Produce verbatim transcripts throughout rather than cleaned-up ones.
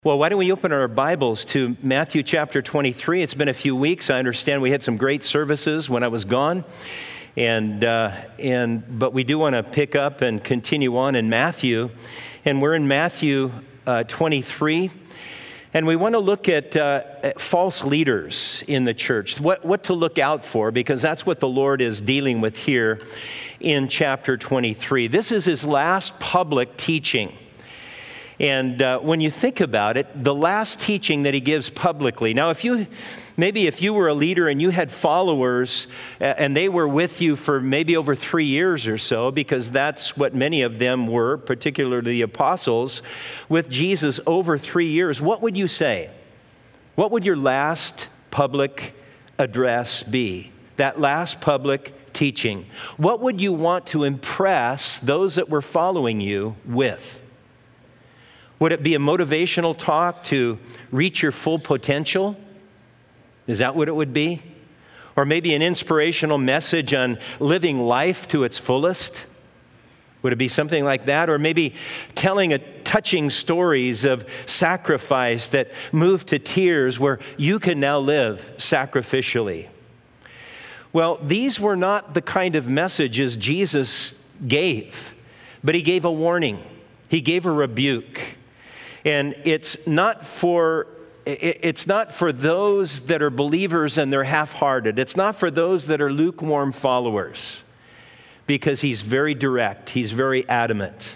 Well, why don't we open our Bibles to Matthew chapter twenty-three. It's been a few weeks. I understand we had some great services when I was gone. And, uh, and but we do want to pick up and continue on in Matthew. And we're in Matthew uh, twenty-three. And we want to look at, uh, at false leaders in the church, what, what to look out for, because that's what the Lord is dealing with here in chapter twenty-three. This is his last public teaching. And uh, when you think about it, the last teaching that he gives publicly. Now, if you, maybe if you were a leader and you had followers uh, and they were with you for maybe over three years or so, because that's what many of them were, particularly the apostles, with Jesus over three years, what would you say? What would your last public address be? That last public teaching. What would you want to impress those that were following you with? Would it be a motivational talk to reach your full potential? Is that what it would be? Or maybe an inspirational message on living life to its fullest? Would it be something like that? Or maybe telling a touching stories of sacrifice that move to tears where you can now live sacrificially? Well, these were not the kind of messages Jesus gave, but he gave a warning. He gave a rebuke. And it's not for it's not for those that are believers and they're half-hearted. It's not for those that are lukewarm followers, because he's very direct. He's very adamant.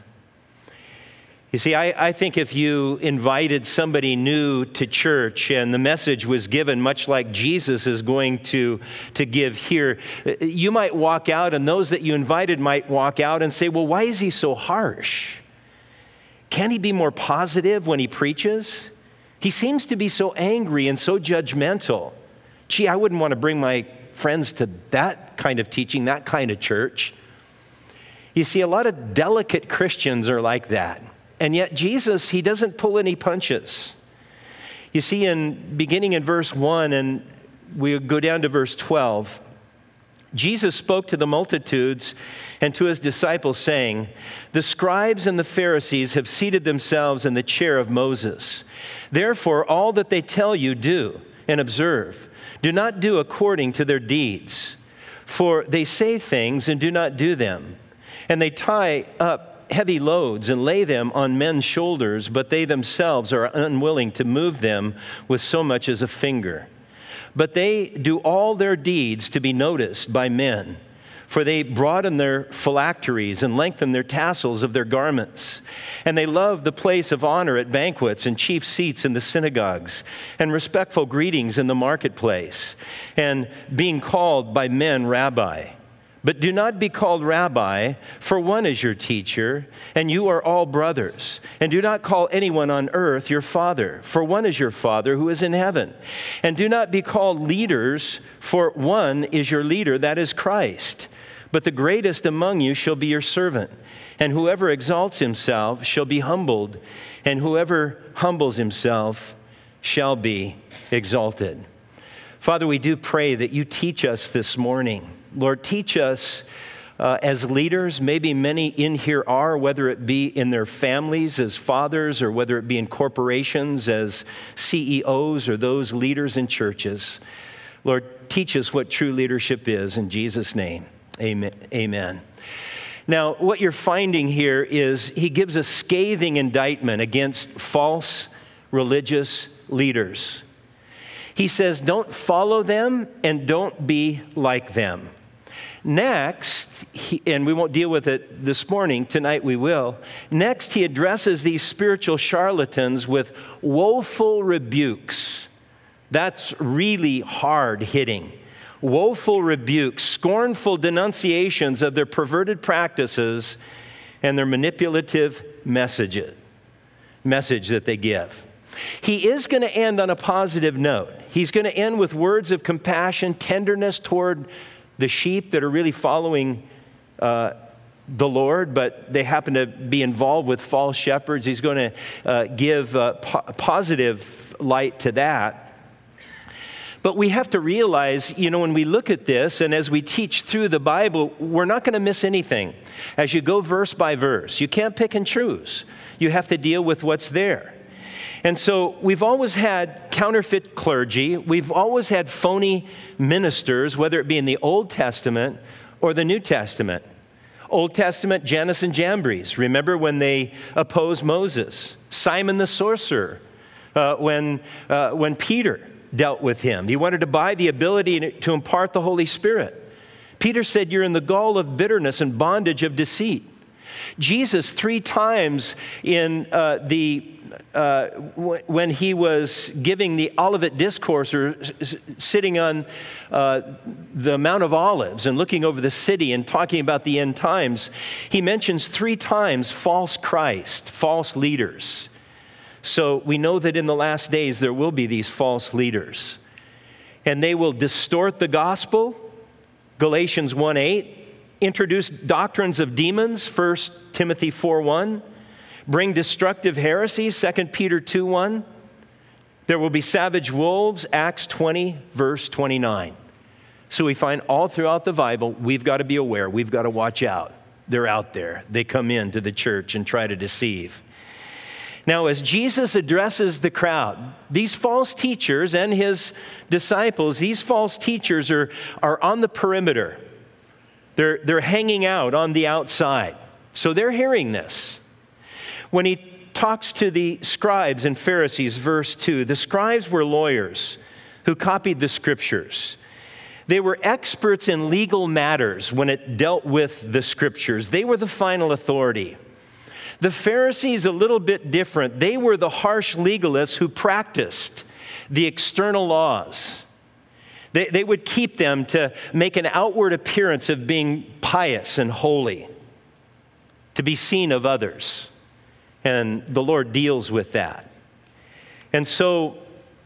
You see, I, I think if you invited somebody new to church and the message was given much like Jesus is going to, to give here, you might walk out, and those that you invited might walk out and say, well, why is he so harsh? Can he be more positive when he preaches? He seems to be so angry and so judgmental. Gee, I wouldn't want to bring my friends to that kind of teaching, that kind of church. You see, a lot of delicate Christians are like that. And yet Jesus, he doesn't pull any punches. You see, in beginning in verse one, and we go down to verse twelve, Jesus spoke to the multitudes and to his disciples, saying, "The scribes and the Pharisees have seated themselves in the chair of Moses. Therefore, all that they tell you, do and observe. Do not do according to their deeds. For they say things and do not do them. And they tie up heavy loads and lay them on men's shoulders, but they themselves are unwilling to move them with so much as a finger. But they do all their deeds to be noticed by men, for they broaden their phylacteries and lengthen their tassels of their garments. And they love the place of honor at banquets and chief seats in the synagogues and respectful greetings in the marketplace, and being called by men rabbi. But do not be called rabbi, for one is your teacher, and you are all brothers. And do not call anyone on earth your father, for one is your Father who is in heaven. And do not be called leaders, for one is your leader, that is Christ. But the greatest among you shall be your servant. And whoever exalts himself shall be humbled, and whoever humbles himself shall be exalted." Father, we do pray that you teach us this morning. Lord, teach us uh, as leaders. Maybe many in here are, whether it be in their families as fathers, or whether it be in corporations as C E Os, or those leaders in churches. Lord, teach us what true leadership is, in Jesus' name. Amen. Amen. Now, what you're finding here is he gives a scathing indictment against false religious leaders. He says, don't follow them and don't be like them. Next, he, and we won't deal with it this morning, tonight we will. Next, he addresses these spiritual charlatans with woeful rebukes. That's really hard hitting. Woeful rebukes, scornful denunciations of their perverted practices and their manipulative message, message that they give. He is going to end on a positive note. He's going to end with words of compassion, tenderness toward the sheep that are really following uh, the Lord, but they happen to be involved with false shepherds. He's going to uh, give uh, po- positive light to that. But we have to realize, you know, when we look at this and as we teach through the Bible, we're not going to miss anything. As you go verse by verse, you can't pick and choose. You have to deal with what's there. And so we've always had counterfeit clergy. We've always had phony ministers, whether it be in the Old Testament or the New Testament. Old Testament, Jannes and Jambres. Remember when they opposed Moses? Simon the sorcerer, uh, when, uh, when Peter dealt with him. He wanted to buy the ability to impart the Holy Spirit. Peter said, you're in the gall of bitterness and bondage of deceit. Jesus, three times in uh, the uh, w- when he was giving the Olivet Discourse, or s- sitting on uh, the Mount of Olives and looking over the city and talking about the end times, he mentions three times false Christ, false leaders. So we know that in the last days there will be these false leaders, and they will distort the gospel, Galatians one eight, introduce doctrines of demons, First Timothy four one, bring destructive heresies, Second Peter two one. There will be savage wolves, Acts twenty, verse twenty-nine. So we find all throughout the Bible, we've got to be aware, we've got to watch out. They're out there. They come into the church and try to deceive. Now, as Jesus addresses the crowd, these false teachers and his disciples, these false teachers are, are on the perimeter. They're, they're hanging out on the outside. So they're hearing this. When he talks to the scribes and Pharisees, verse two, the scribes were lawyers who copied the scriptures. They were experts in legal matters when it dealt with the scriptures. They were the final authority. The Pharisees, a little bit different. They were the harsh legalists who practiced the external laws. They, they would keep them to make an outward appearance of being pious and holy, to be seen of others. And the Lord deals with that. And so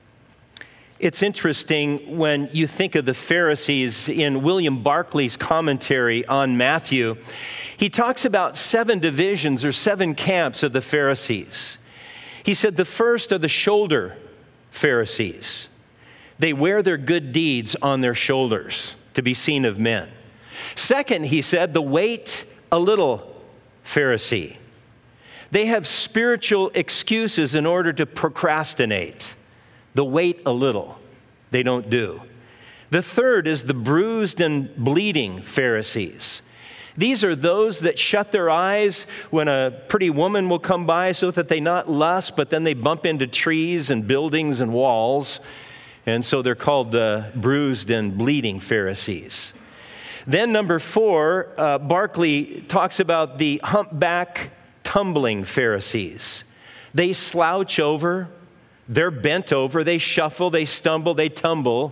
it's interesting when you think of the Pharisees in William Barclay's commentary on Matthew. He talks about seven divisions or seven camps of the Pharisees. He said the first are the shoulder Pharisees. They wear their good deeds on their shoulders to be seen of men. Second, he said, the wait a little Pharisee. They have spiritual excuses in order to procrastinate. The wait a little, they don't do. The third is the bruised and bleeding Pharisees. These are those that shut their eyes when a pretty woman will come by so that they not lust, but then they bump into trees and buildings and walls. And so they're called the bruised and bleeding Pharisees. Then number four, uh, Barclay talks about the humpback, tumbling Pharisees. They slouch over, they're bent over, they shuffle, they stumble, they tumble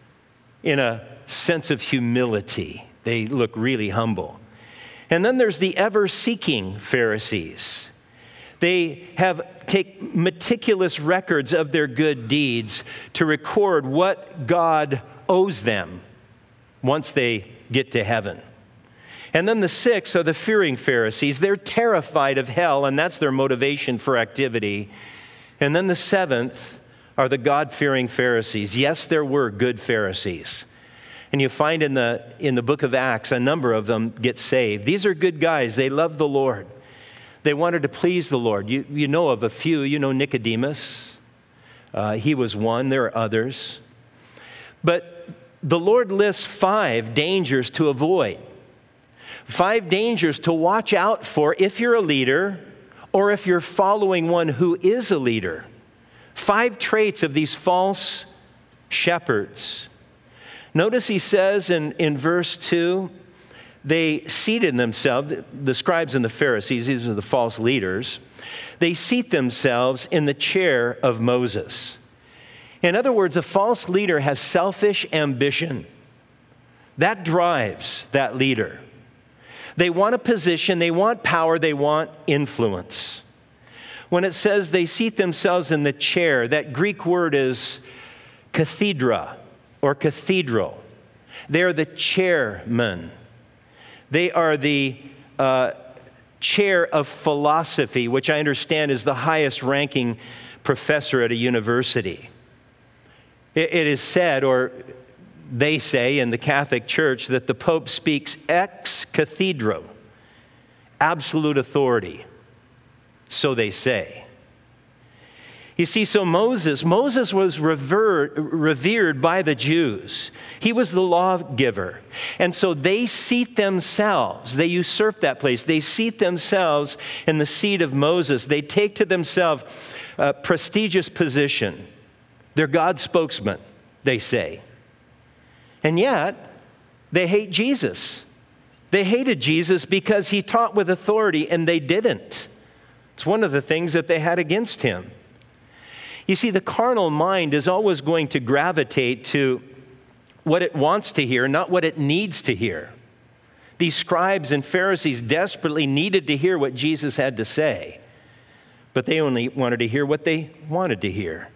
in a sense of humility. They look really humble. And then there's the ever-seeking Pharisees. They have take meticulous records of their good deeds to record what God owes them once they get to heaven. And then the sixth are the fearing Pharisees. They're terrified of hell, and that's their motivation for activity. And then the seventh are the God-fearing Pharisees. Yes, there were good Pharisees. And you find in the, in the book of Acts, a number of them get saved. These are good guys. They loved the Lord. They wanted to please the Lord. You, you know of a few. You know Nicodemus. Uh, he was one. There are others. But the Lord lists five dangers to avoid. Five dangers to watch out for if you're a leader or if you're following one who is a leader. Five traits of these false shepherds. Notice he says in, in verse two, they seated themselves, the scribes and the Pharisees, these are the false leaders, they seat themselves in the chair of Moses. In other words, a false leader has selfish ambition. That drives that leader. They want a position, they want power, they want influence. When it says they seat themselves in the chair, that Greek word is cathedra or cathedral. They are the chairmen. They are the uh, chair of philosophy, which I understand is the highest ranking professor at a university. It, it is said, or they say in the Catholic Church, that the Pope speaks ex cathedra, absolute authority. So they say. You see, so Moses, Moses was revered, revered by the Jews. He was the lawgiver. And so they seat themselves. They usurp that place. They seat themselves in the seat of Moses. They take to themselves a prestigious position. They're God's spokesman, they say. And yet, they hate Jesus. They hated Jesus because he taught with authority, and they didn't. It's one of the things that they had against him. You see, the carnal mind is always going to gravitate to what it wants to hear, not what it needs to hear. These scribes and Pharisees desperately needed to hear what Jesus had to say, but they only wanted to hear what they wanted to hear.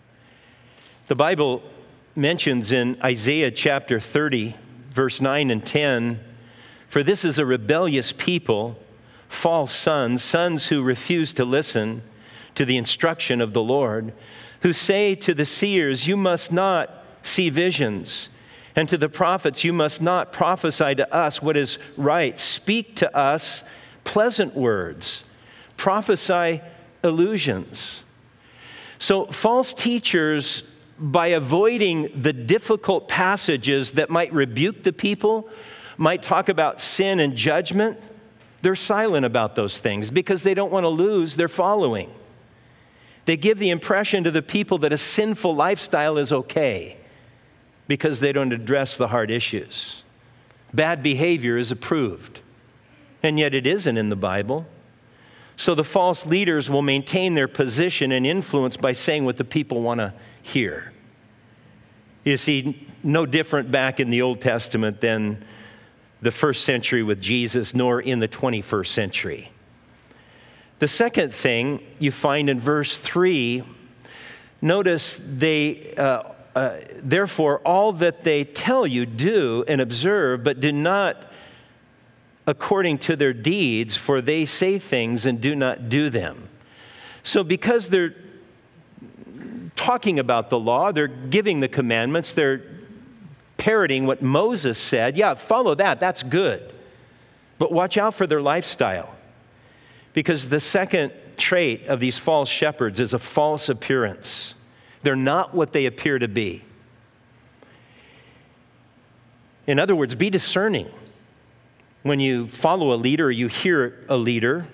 The Bible mentions in Isaiah chapter thirty, verse nine and ten, "For this is a rebellious people, false sons, sons who refuse to listen to the instruction of the Lord, who say to the seers, 'You must not see visions,' and to the prophets, 'You must not prophesy to us what is right. Speak to us pleasant words, prophesy illusions.'" So false teachers, by avoiding the difficult passages that might rebuke the people, might talk about sin and judgment, they're silent about those things because they don't want to lose their following. They give the impression to the people that a sinful lifestyle is okay because they don't address the hard issues. Bad behavior is approved, and yet it isn't in the Bible. So the false leaders will maintain their position and influence by saying what the people want to hear. You see, no different back in the Old Testament than the first century with Jesus, nor in the twenty-first century. The second thing you find in verse three, notice they, uh, uh, therefore, all that they tell you do and observe, but do not according to their deeds, for they say things and do not do them. So because they're talking about the law, they're giving the commandments, they're parroting what Moses said. Yeah, follow that, that's good. But watch out for their lifestyle. Because the second trait of these false shepherds is a false appearance. They're not what they appear to be. In other words, be discerning. When you follow a leader or you hear a leader,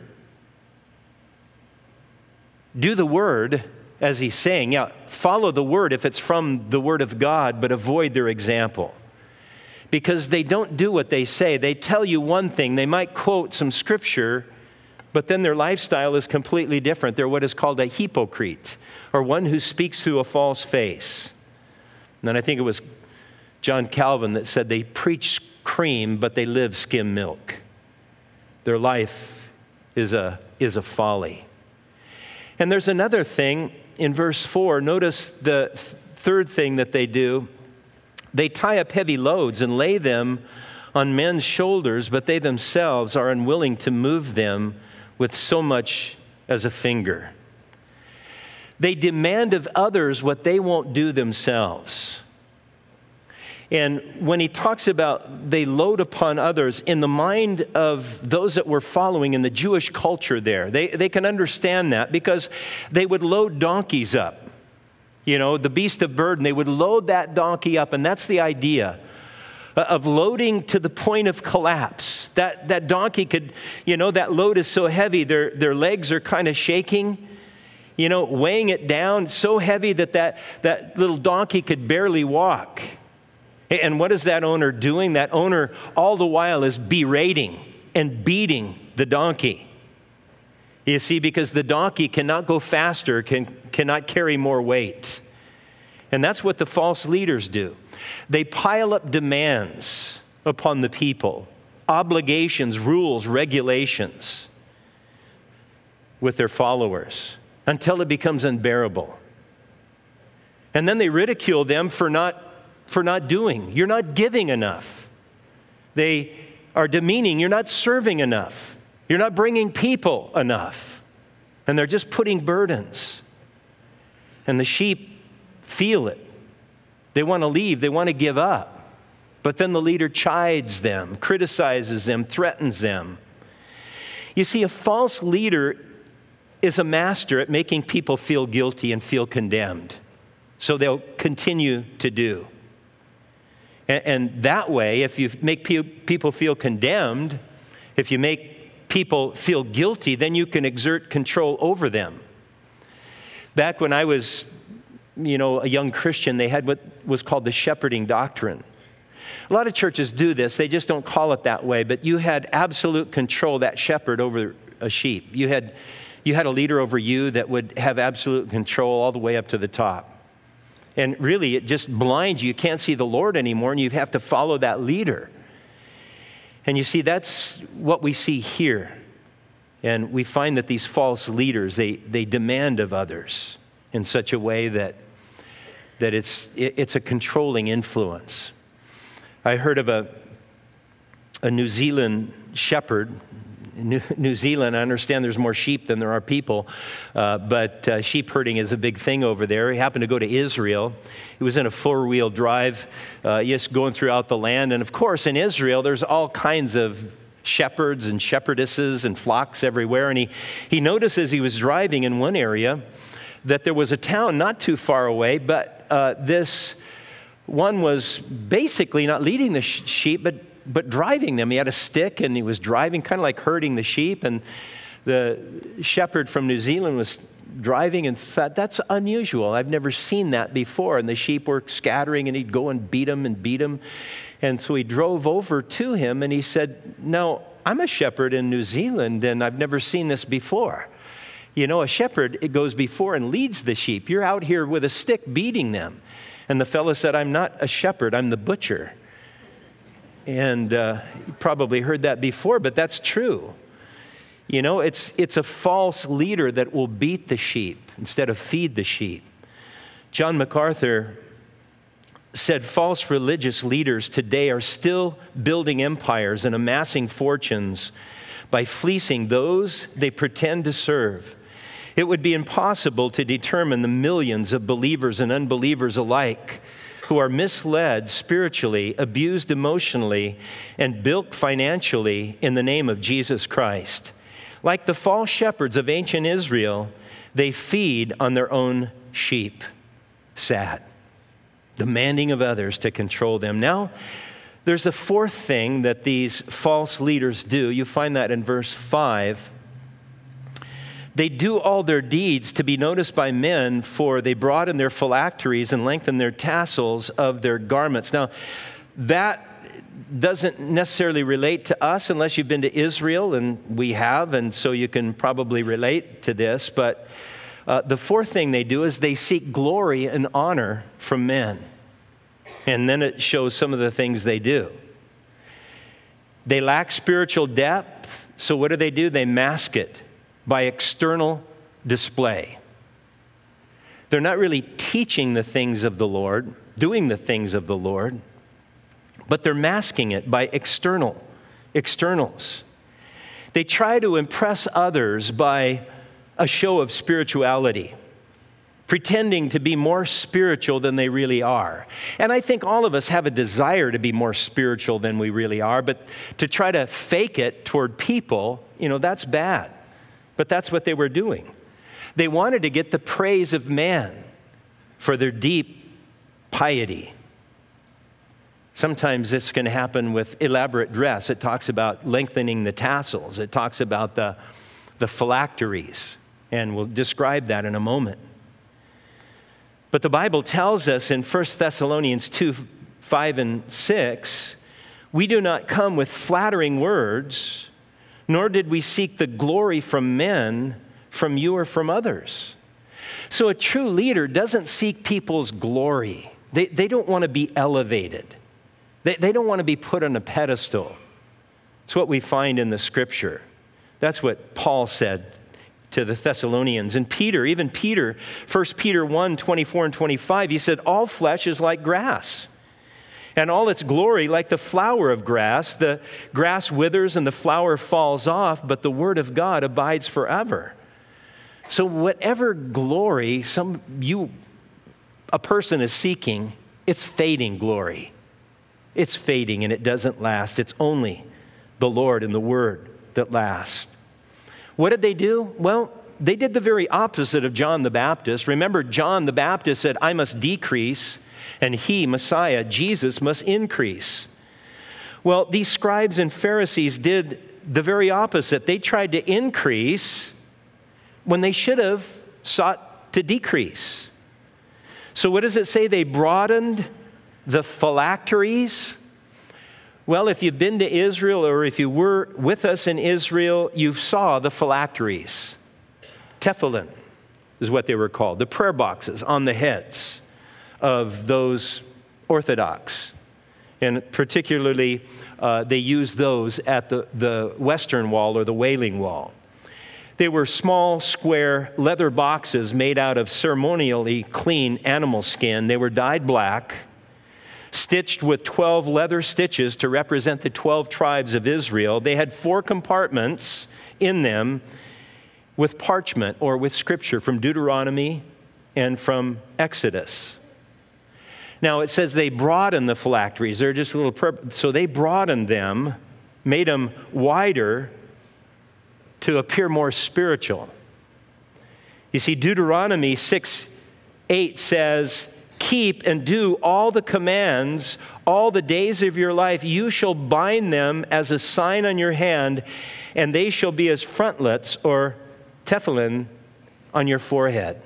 do the word as he's saying. Yeah, follow the word if it's from the word of God, but avoid their example. Because they don't do what they say. They tell you one thing. They might quote some scripture, but then their lifestyle is completely different. They're what is called a hypocrite, or one who speaks through a false face. And then I think it was John Calvin that said they preach cream, but they live skim milk. Their life is a, is a folly. And there's another thing in verse four. Notice the th- third thing that they do. They tie up heavy loads and lay them on men's shoulders, but they themselves are unwilling to move them with so much as a finger. They demand of others what they won't do themselves. And when he talks about they load upon others, in the mind of those that were following in the Jewish culture there, they, they can understand that because they would load donkeys up. You know, the beast of burden, they would load that donkey up, and that's the idea of loading to the point of collapse. That that donkey could, you know, that load is so heavy, their, their legs are kind of shaking, you know, weighing it down so heavy that, that that little donkey could barely walk. And what is that owner doing? That owner all the while is berating and beating the donkey. You see, because the donkey cannot go faster, can, cannot carry more weight. And that's what the false leaders do. They pile up demands upon the people, obligations, rules, regulations with their followers until it becomes unbearable. And then they ridicule them for not, for not doing. You're not giving enough. They are demeaning. You're not serving enough. You're not bringing people enough. And they're just putting burdens. And the sheep feel it. They want to leave. They want to give up. But then the leader chides them, criticizes them, threatens them. You see, a false leader is a master at making people feel guilty and feel condemned. So they'll continue to do. And, and that way, if you make pe- people feel condemned, if you make people feel guilty, then you can exert control over them. Back when I was, you know, a young Christian, they had what was called the shepherding doctrine. A lot of churches do this. They just don't call it that way. But you had absolute control, that shepherd, over a sheep. You had, you had a leader over you that would have absolute control all the way up to the top. And really, it just blinds you. You can't see the Lord anymore, and you have to follow that leader. And you see, that's what we see here. And we find that these false leaders, they, they demand of others in such a way that, that it's, it, it's a controlling influence. I heard of a, a New Zealand shepherd. New, New Zealand, I understand there's more sheep than there are people, uh, but uh, sheep herding is a big thing over there. He happened to go to Israel. He was in a four-wheel drive, uh, just going throughout the land. And of course, in Israel, there's all kinds of shepherds and shepherdesses and flocks everywhere. And he, he noticed as he was driving in one area that there was a town not too far away, but uh, this one was basically not leading the sh- sheep, but but driving them. He had a stick and he was driving, kind of like herding the sheep. And the shepherd from New Zealand was driving and thought, that's unusual. I've never seen that before. And the sheep were scattering and he'd go and beat them and beat them. And so he drove over to him and he said, no, I'm a shepherd in New Zealand and I've never seen this before. You know, a shepherd, it goes before and leads the sheep. You're out here with a stick beating them. And the fellow said, I'm not a shepherd, I'm the butcher. And uh, you probably heard that before, but that's true. You know, it's it's a false leader that will beat the sheep instead of feed the sheep. John MacArthur said false religious leaders today are still building empires and amassing fortunes by fleecing those they pretend to serve. It would be impossible to determine the millions of believers and unbelievers alike who are misled spiritually, abused emotionally, and bilked financially in the name of Jesus Christ. Like the false shepherds of ancient Israel, they feed on their own sheep. Sad. Demanding of others to control them. Now, there's a fourth thing that these false leaders do. You find that in verse five. They do all their deeds to be noticed by men, for they broaden their phylacteries and lengthen their tassels of their garments. Now, that doesn't necessarily relate to us unless you've been to Israel, and we have, and so you can probably relate to this. But uh, the fourth thing they do is they seek glory and honor from men. And then it shows some of the things they do. They lack spiritual depth, so what do they do? They mask it by external display. They're not really teaching the things of the Lord, doing the things of the Lord, but they're masking it by external, externals. They try to impress others by a show of spirituality, pretending to be more spiritual than they really are. And I think all of us have a desire to be more spiritual than we really are, but to try to fake it toward people, you know, that's bad. But that's what they were doing. They wanted to get the praise of man for their deep piety. Sometimes this can happen with elaborate dress. It talks about lengthening the tassels. It talks about the, the phylacteries. And we'll describe that in a moment. But the Bible tells us in First Thessalonians two, five, and six, we do not come with flattering words, nor did we seek the glory from men, from you or from others. So a true leader doesn't seek people's glory. They, they don't want to be elevated. They, they don't want to be put on a pedestal. It's what we find in the scripture. That's what Paul said to the Thessalonians. And Peter, even Peter, First Peter one, twenty-four and twenty-five, he said, all flesh is like grass, and all its glory like the flower of grass. The grass withers and the flower falls off, but the word of God abides forever. So whatever glory some you a person is seeking, it's fading glory. It's fading and it doesn't last. It's only the Lord and the word that last. What did they do? Well, they did the very opposite of John the Baptist. Remember, John the Baptist said, I must decrease, and he, Messiah, Jesus, must increase. Well, these scribes and Pharisees did the very opposite. They tried to increase when they should have sought to decrease. So what does it say? They broadened the phylacteries. Well, if you've been to Israel or if you were with us in Israel, you saw the phylacteries. Tefillin is what they were called, the prayer boxes on the heads of those Orthodox. And particularly, uh, they used those at the, the Western Wall or the Wailing Wall. They were small, square leather boxes made out of ceremonially clean animal skin. They were dyed black, stitched with twelve leather stitches to represent the twelve tribes of Israel. They had four compartments in them with parchment or with scripture from Deuteronomy and from Exodus. Now, it says they broadened the phylacteries. They're just a little, pur- so they broadened them, made them wider to appear more spiritual. You see, Deuteronomy six eight says, keep and do all the commands all the days of your life. You shall bind them as a sign on your hand, and they shall be as frontlets or tefillin on your forehead.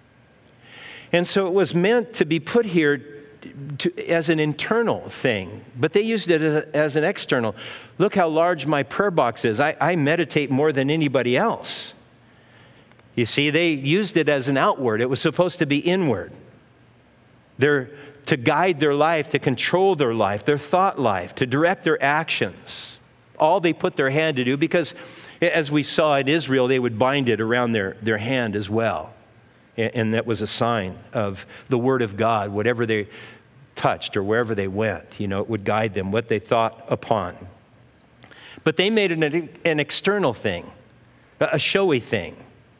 And so it was meant to be put here to, as an internal thing, but they used it as an external. Look how large my prayer box is. I, I meditate more than anybody else. You see, they used it as an outward. It was supposed to be inward. They're to guide their life, to control their life, their thought life, to direct their actions. All they put their hand to do, because as we saw in Israel, they would bind it around their, their hand as well. And that was a sign of the Word of God. Whatever they touched or wherever they went, you know, it would guide them, what they thought upon. But they made it an, an external thing, a showy thing.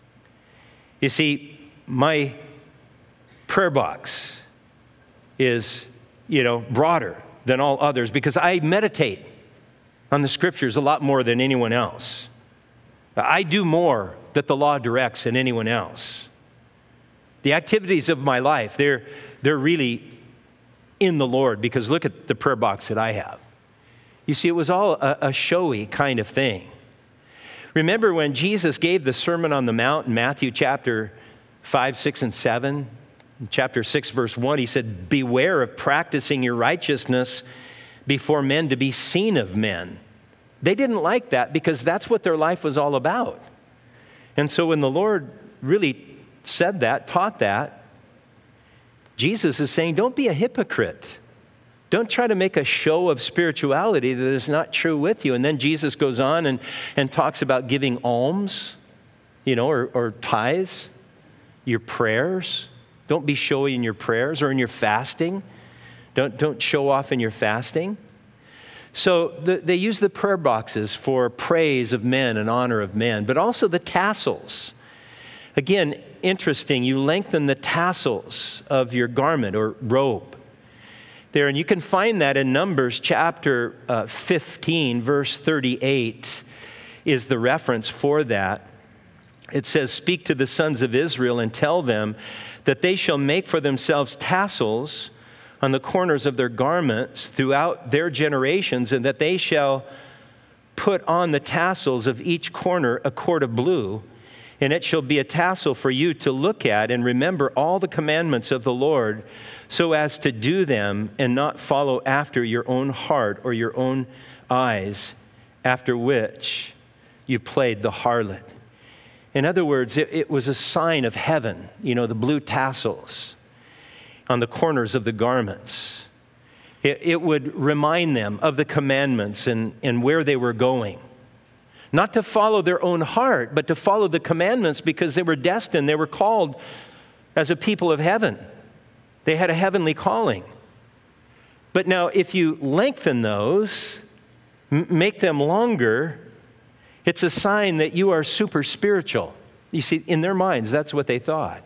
You see, my prayer box is, you know, broader than all others because I meditate on the Scriptures a lot more than anyone else. I do more that the law directs than anyone else. The activities of my life, they're, they're really in the Lord, because look at the prayer box that I have. You see, it was all a, a showy kind of thing. Remember when Jesus gave the Sermon on the Mount in Matthew chapter five, six, and seven? In chapter six, verse one, he said, beware of practicing your righteousness before men to be seen of men. They didn't like that because that's what their life was all about. And so when the Lord really said that, taught that, Jesus is saying, don't be a hypocrite. Don't try to make a show of spirituality that is not true with you. And then Jesus goes on and, and talks about giving alms, you know, or, or tithes, your prayers. Don't be showy in your prayers or in your fasting. Don't, don't show off in your fasting. So the, they use the prayer boxes for praise of men and honor of men, but also the tassels. Again, interesting, you lengthen the tassels of your garment or robe there. And you can find that in Numbers chapter uh, fifteen, verse thirty-eight is the reference for that. It says, speak to the sons of Israel and tell them that they shall make for themselves tassels on the corners of their garments throughout their generations, and that they shall put on the tassels of each corner a cord of blue. And it shall be a tassel for you to look at and remember all the commandments of the Lord, so as to do them and not follow after your own heart or your own eyes, after which you played the harlot. In other words, it, it was a sign of heaven, you know, the blue tassels on the corners of the garments. It, it would remind them of the commandments and, and where they were going. Not to follow their own heart, but to follow the commandments, because they were destined, they were called as a people of heaven. They had a heavenly calling. But now if you lengthen those, m- make them longer, it's a sign that you are super spiritual. You see, in their minds, that's what they thought.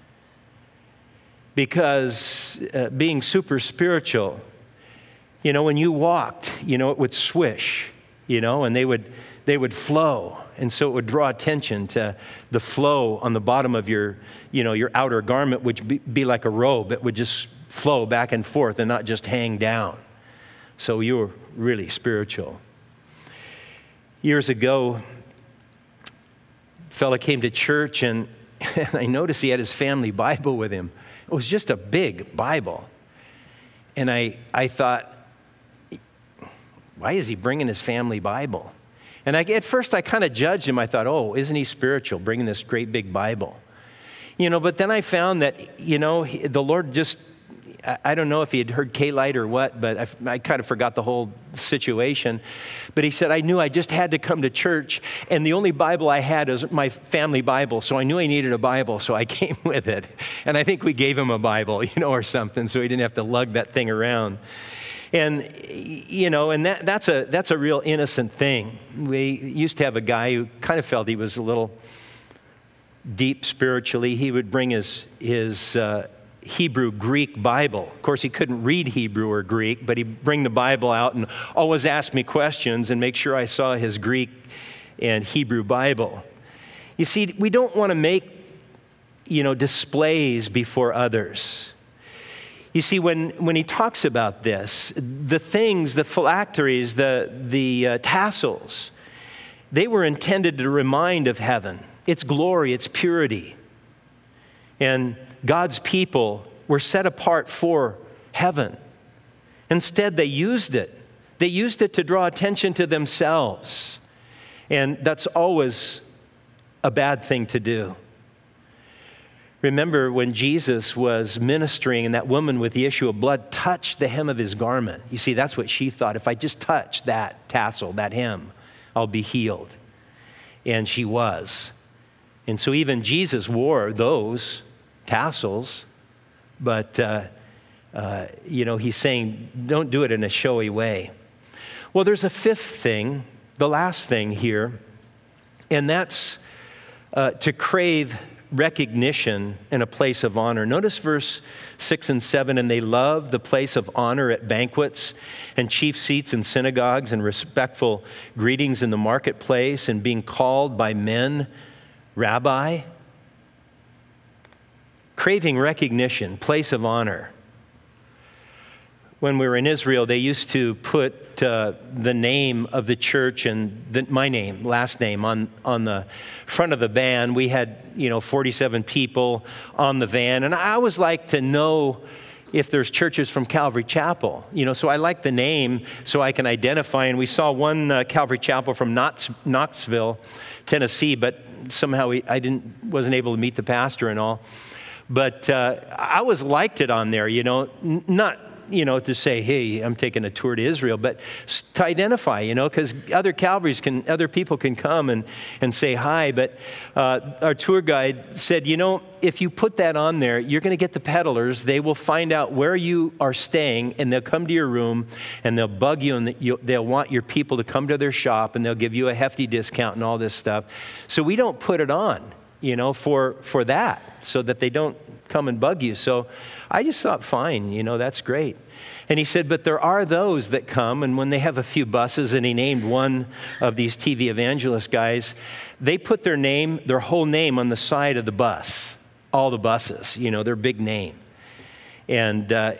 Because uh, being super spiritual, you know, when you walked, you know, it would swish, you know, and they would they would flow. And so it would draw attention to the flow on the bottom of your, you know, your outer garment, which would be, be like a robe. It would just flow back and forth and not just hang down. So you were really spiritual. Years ago, a fella came to church, and, and I noticed he had his family Bible with him. It was just a big Bible. And I, I thought, why is he bringing his family Bible? And I, at first I kind of judged him. I thought, oh, isn't he spiritual, bringing this great big Bible? You know, but then I found that, you know, he, the Lord just, I, I don't know if he had heard K-Lite or what, but I, I kind of forgot the whole situation. But he said, I knew I just had to come to church, and the only Bible I had was my family Bible, so I knew I needed a Bible, so I came with it. And I think we gave him a Bible, you know, or something, so he didn't have to lug that thing around. And, you know, and that, that's a that's a real innocent thing. We used to have a guy who kind of felt he was a little deep spiritually. He would bring his, his uh, Hebrew Greek Bible. Of course, he couldn't read Hebrew or Greek, but he'd bring the Bible out and always ask me questions and make sure I saw his Greek and Hebrew Bible. You see, we don't want to make, you know, displays before others. You see, when, when he talks about this, the things, the phylacteries, the, the uh, tassels, they were intended to remind of heaven, its glory, its purity. And God's people were set apart for heaven. Instead, they used it. They used it to draw attention to themselves. And that's always a bad thing to do. Remember when Jesus was ministering and that woman with the issue of blood touched the hem of his garment. You see, that's what she thought. If I just touch that tassel, that hem, I'll be healed. And she was. And so even Jesus wore those tassels. But, uh, uh, you know, he's saying, don't do it in a showy way. Well, there's a fifth thing, the last thing here, and that's uh, to crave recognition in a place of honor. Notice verse six and seven, and they love the place of honor at banquets and chief seats in synagogues and respectful greetings in the marketplace and being called by men, Rabbi. Craving recognition, place of honor. When we were in Israel, they used to put uh, the name of the church and the, my name, last name, on, on the front of the van. We had, you know, forty-seven people on the van. And I always like to know if there's churches from Calvary Chapel. You know, so I like the name so I can identify. And we saw one uh, Calvary Chapel from Knox, Knoxville, Tennessee, but somehow we, I didn't wasn't able to meet the pastor and all. But uh, I always liked it on there, you know, n- not... you know, to say, hey, I'm taking a tour to Israel, but to identify, you know, because other Calvaries can, other people can come and, and say hi. But uh, our tour guide said, you know, if you put that on there, you're going to get the peddlers. They will find out where you are staying, and they'll come to your room, and they'll bug you, and they'll want your people to come to their shop, and they'll give you a hefty discount and all this stuff. So we don't put it on, you know, for, for that, so that they don't come and bug you. So I just thought, fine, you know, that's great. And he said, but there are those that come, and when they have a few buses, and he named one of these T V evangelist guys, they put their name, their whole name on the side of the bus, all the buses, you know, their big name. And uh,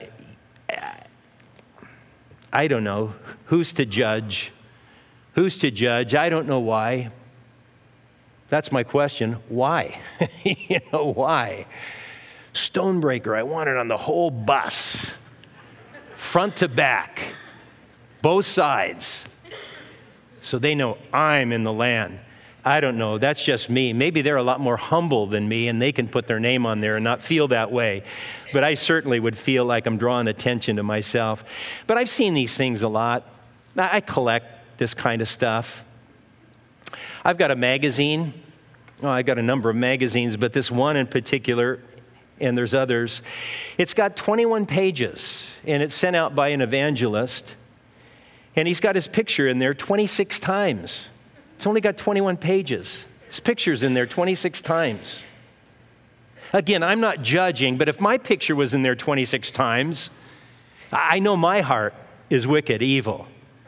I don't know, who's to judge? Who's to judge? I don't know why. That's my question. Why? You know, why? Stonebreaker, I want it on the whole bus, front to back, both sides, so they know I'm in the land. I don't know, that's just me. Maybe they're a lot more humble than me, and they can put their name on there and not feel that way. But I certainly would feel like I'm drawing attention to myself. But I've seen these things a lot. I collect this kind of stuff. I've got a magazine. Oh, I got a number of magazines, but this one in particular, and there's others, it's got twenty-one pages, and it's sent out by an evangelist, and he's got his picture in there twenty-six times. It's only got twenty-one pages. His picture's in there twenty-six times. Again, I'm not judging, but if my picture was in there twenty-six times, I know my heart is wicked, evil.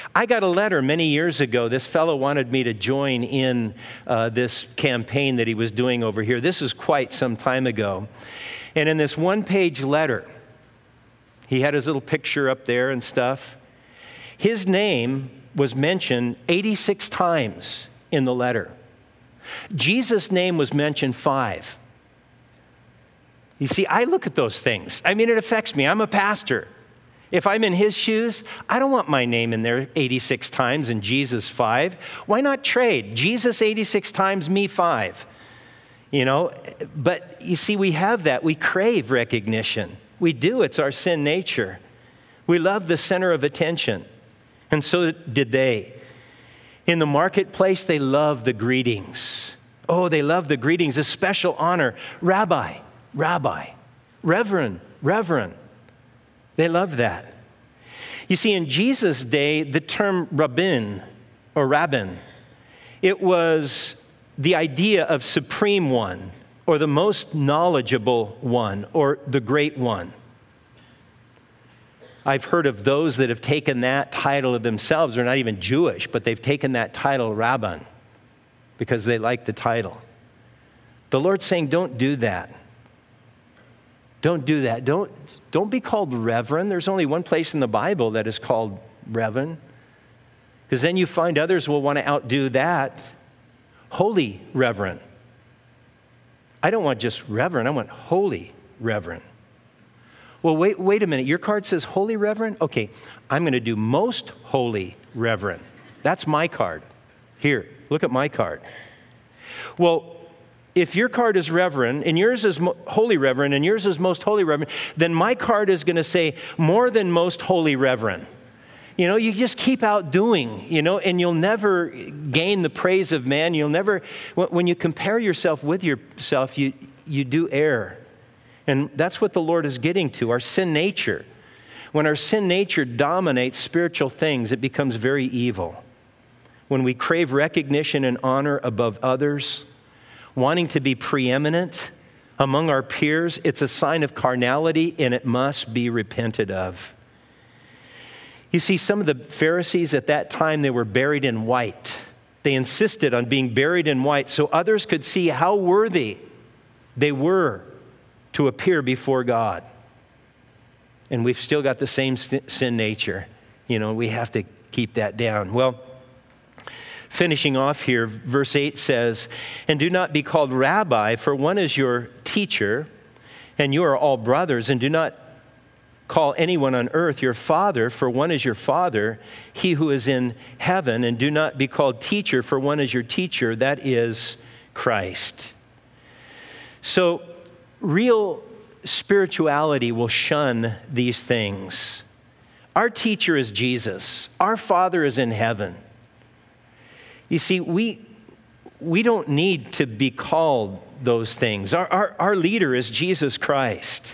I got a letter many years ago. This fellow wanted me to join in uh, this campaign that he was doing over here. This is quite some time ago. And in this one-page letter, he had his little picture up there and stuff. His name was mentioned eighty-six times in the letter. Jesus' name was mentioned five. You see, I look at those things. I mean, it affects me. I'm a pastor. If I'm in his shoes, I don't want my name in there eighty-six times and Jesus five. Why not trade? Jesus eighty-six times, me five. You know, but you see, we have that. We crave recognition. We do. It's our sin nature. We love the center of attention. And so did they. In the marketplace, they love the greetings. Oh, they love the greetings, a special honor. Rabbi, Rabbi, Reverend, Reverend. They love that. You see, in Jesus' day, the term rabbin or rabbin, it was the idea of supreme one or the most knowledgeable one or the great one. I've heard of those that have taken that title of themselves. They're not even Jewish, but they've taken that title, Rabban, because they like the title. The Lord's saying, don't do that. Don't do that. Don't, don't be called Reverend. There's only one place in the Bible that is called Reverend, because then you find others will want to outdo that. Holy Reverend. I don't want just Reverend. I want Holy Reverend. Well, wait, wait a minute. Your card says Holy Reverend? Okay, I'm going to do Most Holy Reverend. That's my card. Here, look at my card. Well, if your card is Reverend, and yours is Mo- Holy Reverend, and yours is Most Holy Reverend, then my card is going to say More Than Most Holy Reverend. You know, you just keep outdoing, you know, and you'll never gain the praise of man. You'll never, when you compare yourself with yourself, you, you do err. And that's what the Lord is getting to, our sin nature. When our sin nature dominates spiritual things, it becomes very evil. When we crave recognition and honor above others, wanting to be preeminent among our peers, it's a sign of carnality and it must be repented of. You see, some of the Pharisees at that time, they were buried in white. They insisted on being buried in white so others could see how worthy they were to appear before God. And we've still got the same sin nature. You know, we have to keep that down. Well, finishing off here, verse eight says, "And do not be called rabbi, for one is your teacher, and you are all brothers. And do not call anyone on earth your father, for one is your father, he who is in heaven. And do not be called teacher, for one is your teacher, that is Christ." So, real spirituality will shun these things. Our teacher is Jesus. Our Father is in heaven. You see, we, we don't need to be called those things. Our, our, our leader is Jesus Christ.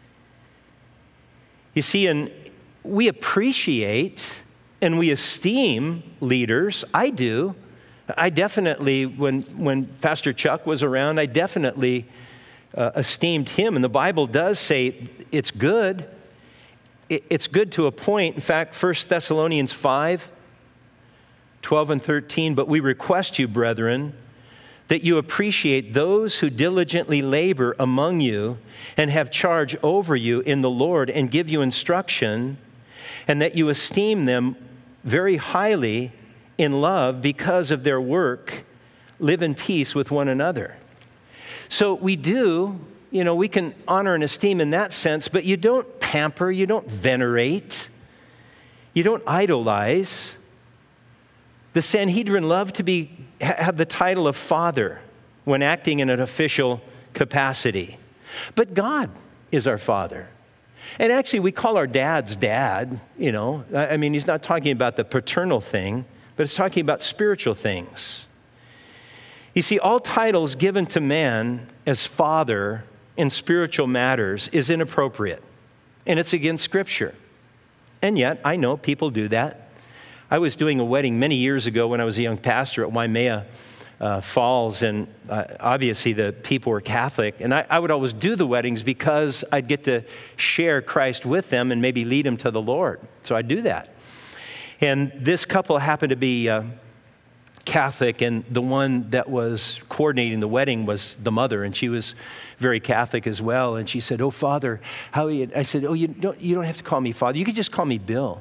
You see, and we appreciate and we esteem leaders. I do. I definitely, when, when Pastor Chuck was around, I definitely Uh, esteemed him. And the Bible does say it's good. It, it's good to a point. In fact, First Thessalonians five, twelve and thirteen, "But we request you, brethren, that you appreciate those who diligently labor among you and have charge over you in the Lord and give you instruction, and that you esteem them very highly in love because of their work. Live in peace with one another." So we do, you know, we can honor and esteem in that sense, but you don't pamper, you don't venerate, you don't idolize. The Sanhedrin love to be have the title of father when acting in an official capacity. But God is our Father. And actually, we call our dads dad, you know. I mean, he's not talking about the paternal thing, but it's talking about spiritual things. You see, all titles given to man as father in spiritual matters is inappropriate, and it's against Scripture. And yet, I know people do that. I was doing a wedding many years ago when I was a young pastor at Waimea uh, Falls, and uh, obviously the people were Catholic, and I, I would always do the weddings because I'd get to share Christ with them and maybe lead them to the Lord. So I'd do that. And this couple happened to be uh, Catholic, and the one that was coordinating the wedding was the mother, and she was very Catholic as well. And she said, "Oh, Father, how are you?" I said, "Oh, you don't, you don't have to call me Father. You could just call me Bill."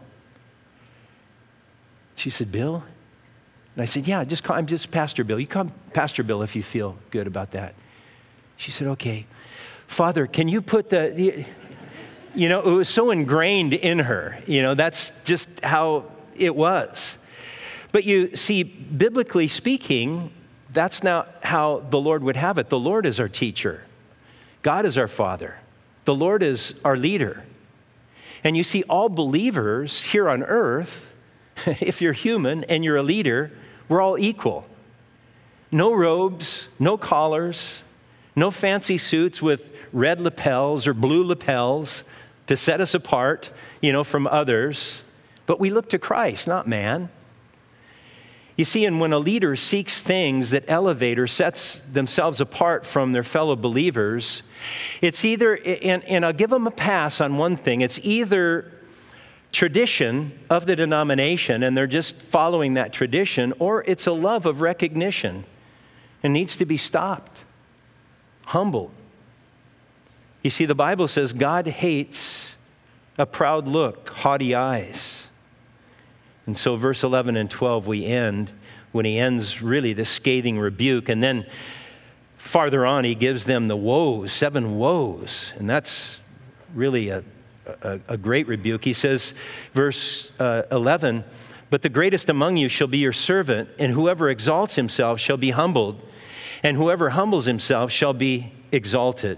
She said, "Bill?" And I said, "Yeah, just call, I'm just Pastor Bill. You call me Pastor Bill if you feel good about that." She said, "Okay. Father, can you put the, the," you know, it was so ingrained in her. You know, that's just how it was. But you see, biblically speaking, that's not how the Lord would have it. The Lord is our teacher. God is our Father. The Lord is our leader. And you see, all believers here on earth, if you're human and you're a leader, we're all equal. No robes, no collars, no fancy suits with red lapels or blue lapels to set us apart, you know, from others. But we look to Christ, not man. You see, and when a leader seeks things that elevate or sets themselves apart from their fellow believers, it's either, and, and I'll give them a pass on one thing, it's either tradition of the denomination and they're just following that tradition, or it's a love of recognition and needs to be stopped, humbled. You see, the Bible says God hates a proud look, haughty eyes. And so verse eleven and twelve we end when he ends really the scathing rebuke. And then farther on he gives them the woes, seven woes. And that's really a, a, a great rebuke. He says, verse uh, eleven, "But the greatest among you shall be your servant, and whoever exalts himself shall be humbled, and whoever humbles himself shall be exalted."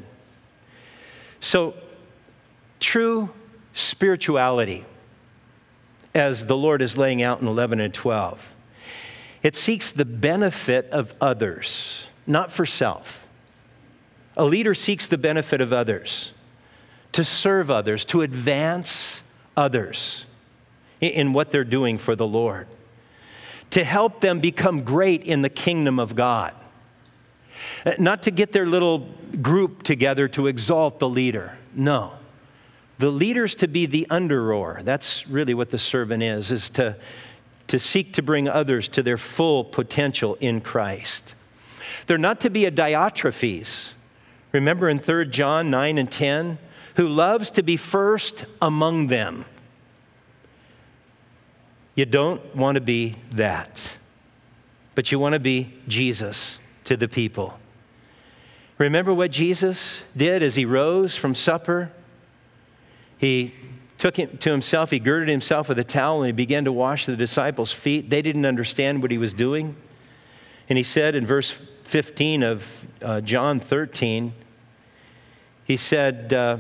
So true spirituality, as the Lord is laying out in eleven and twelve, it seeks the benefit of others, not for self. A leader seeks the benefit of others, to serve others, to advance others in what they're doing for the Lord, to help them become great in the kingdom of God, not to get their little group together to exalt the leader. No. The leader's to be the under-rower. That's really what the servant is, is to, to seek to bring others to their full potential in Christ. They're not to be a Diotrephes. Remember in Third John nine and ten, who loves to be first among them. You don't want to be that, but you want to be Jesus to the people. Remember what Jesus did as he rose from supper? He took it to himself, he girded himself with a towel, and he began to wash the disciples' feet. They didn't understand what he was doing. And he said in verse fifteen of uh, John thirteen, he said, uh,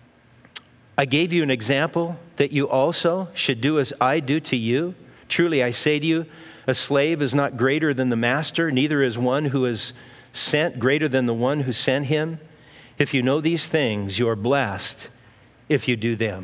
"I gave you an example that you also should do as I do to you. Truly I say to you, a slave is not greater than the master, neither is one who is sent greater than the one who sent him. If you know these things, you are blessed if you do them."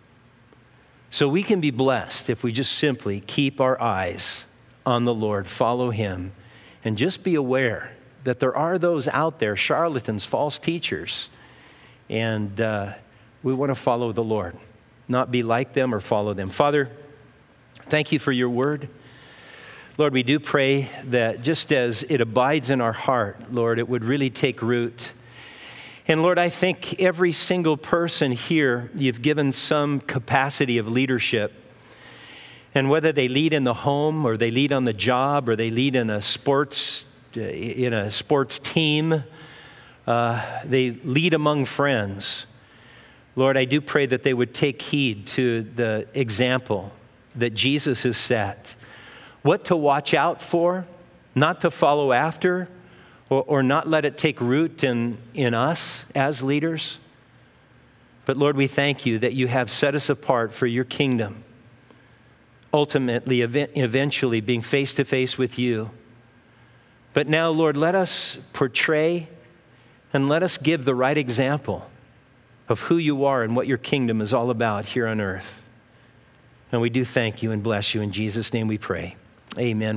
So we can be blessed if we just simply keep our eyes on the Lord, follow him, and just be aware that there are those out there, charlatans, false teachers, and uh, we want to follow the Lord, not be like them or follow them. Father, thank you for your word. Lord, we do pray that just as it abides in our heart, Lord, it would really take root. And Lord, I think every single person here, you've given some capacity of leadership. And whether they lead in the home or they lead on the job or they lead in a sports, in a sports team, uh, they lead among friends. Lord, I do pray that they would take heed to the example that Jesus has set. What to watch out for, not to follow after, or, or not let it take root in, in us as leaders. But Lord, we thank you that you have set us apart for your kingdom, ultimately, ev- eventually being face to face with you. But now, Lord, let us portray and let us give the right example of who you are and what your kingdom is all about here on earth. And we do thank you and bless you. In Jesus' name we pray. Amen.